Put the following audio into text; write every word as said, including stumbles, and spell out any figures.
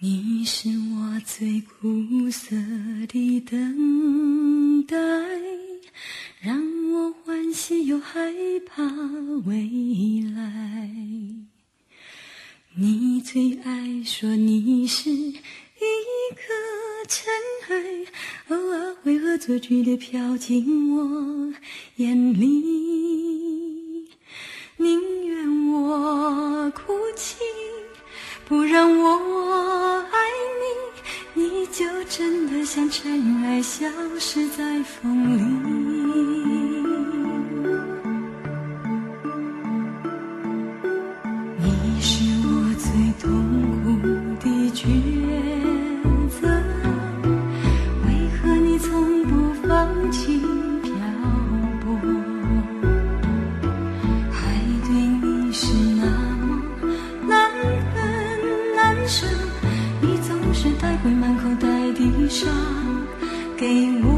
你是我最苦涩的等待，让我欢喜又害怕未来。你最爱说你是一颗尘埃，偶尔会恶作剧地飘进我眼里，宁愿我哭泣，不让我爱你，你就真的像尘埃消失在风里。你是我最痛苦的抉择，为何你从不放弃漂泊？爱对你是那么难分难舍，你总是带回满口袋的伤给我。